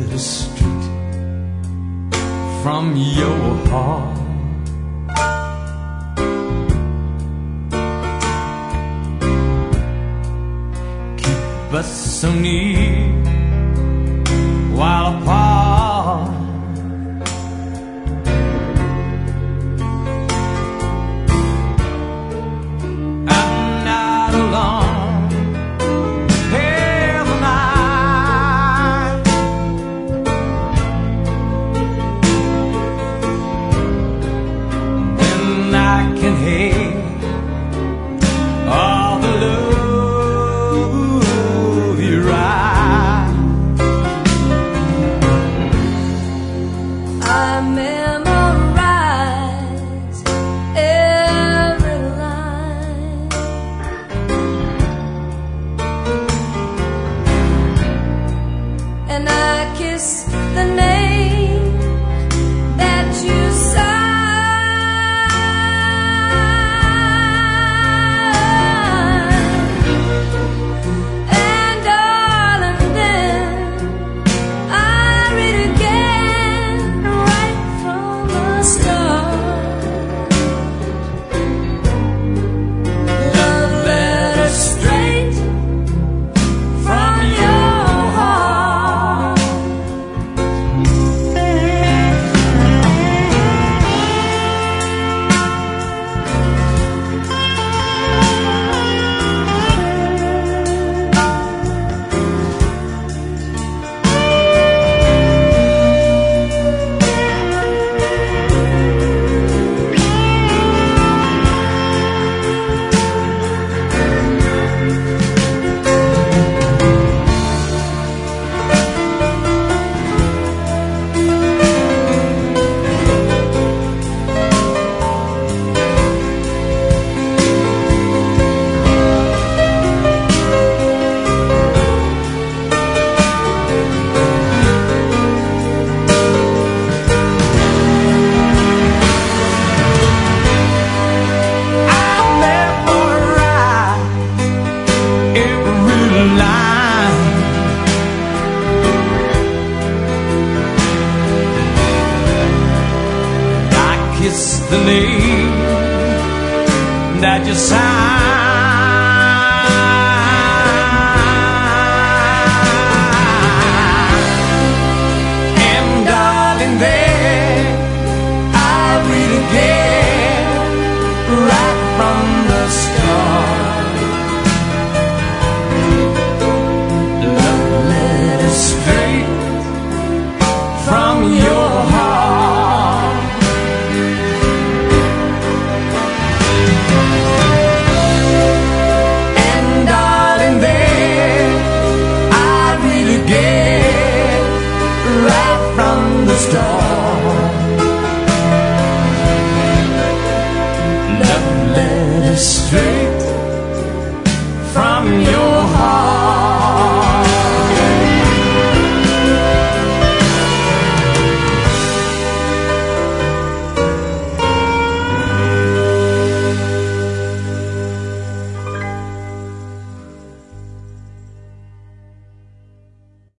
letter straight from your heart. Keep us so near while apart. I'm not alone. Hail the night. And I can hear all the love you write. I memorize every line, and I kiss the name that you sign. And darling, then I read again right from the start. Love letter straight from your heart. Kiss the name that you sign. And darling, there I read again right from the start. Love letter straight from your heart. Right from the start.